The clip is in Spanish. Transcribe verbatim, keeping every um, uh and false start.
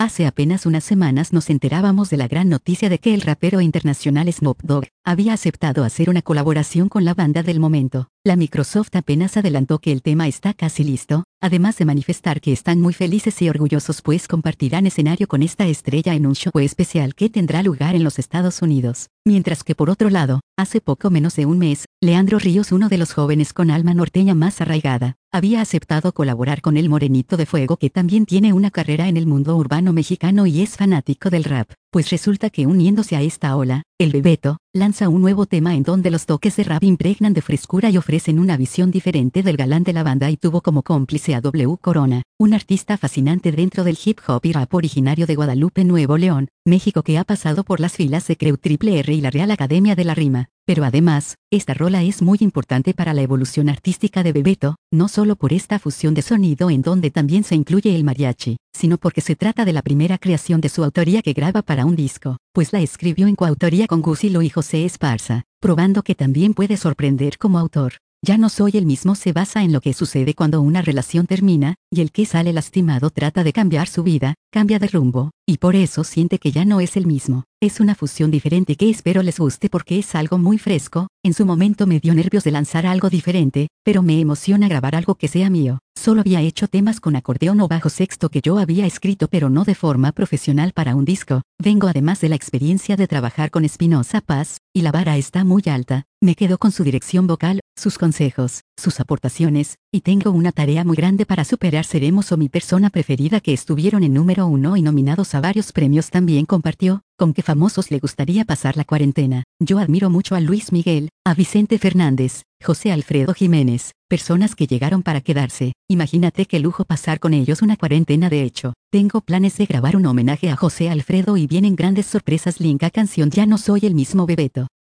Hace apenas unas semanas nos enterábamos de la gran noticia de que el rapero internacional Snoop Dogg había aceptado hacer una colaboración con la banda del momento. La Microsoft apenas adelantó que el tema está casi listo, además de manifestar que están muy felices y orgullosos pues compartirán escenario con esta estrella en un show especial que tendrá lugar en los Estados Unidos. Mientras que por otro lado, hace poco menos de un mes, Leandro Ríos, uno de los jóvenes con alma norteña más arraigada, había aceptado colaborar con el Morenito de Fuego, que también tiene una carrera en el mundo urbano mexicano y es fanático del rap. Pues resulta que uniéndose a esta ola, el Bebeto lanza un nuevo tema en donde los toques de rap impregnan de frescura y ofrecen una visión diferente del galán de la banda, y tuvo como cómplice a W Corona, un artista fascinante dentro del hip hop y rap originario de Guadalupe, Nuevo León, México, que ha pasado por las filas de Creu Triple R y la Real Academia de la Rima. Pero además, esta rola es muy importante para la evolución artística de Bebeto, no solo por esta fusión de sonido en donde también se incluye el mariachi, sino porque se trata de la primera creación de su autoría que graba para un disco, pues la escribió en coautoría con Gusilo y José Esparza, probando que también puede sorprender como autor. Ya no soy el mismo se basa en lo que sucede cuando una relación termina, y el que sale lastimado trata de cambiar su vida, cambia de rumbo, y por eso siente que ya no es el mismo. Es una fusión diferente que espero les guste porque es algo muy fresco. En su momento me dio nervios de lanzar algo diferente, pero me emociona grabar algo que sea mío. Solo había hecho temas con acordeón o bajo sexto que yo había escrito, pero no de forma profesional para un disco. Vengo además de la experiencia de trabajar con Espinosa Paz, y la vara está muy alta. Me quedo con su dirección vocal, sus consejos, sus aportaciones, y tengo una tarea muy grande para superar. Seremos o mi persona preferida, que estuvieron en número uno y nominados a varios premios. También compartió con qué famosos le gustaría pasar la cuarentena. Yo admiro mucho a Luis Miguel, a Vicente Fernández, José Alfredo Jiménez, personas que llegaron para quedarse. Imagínate qué lujo pasar con ellos una cuarentena. De hecho, tengo planes de grabar un homenaje a José Alfredo y vienen grandes sorpresas. Link a canción Ya no soy el mismo, Bebeto.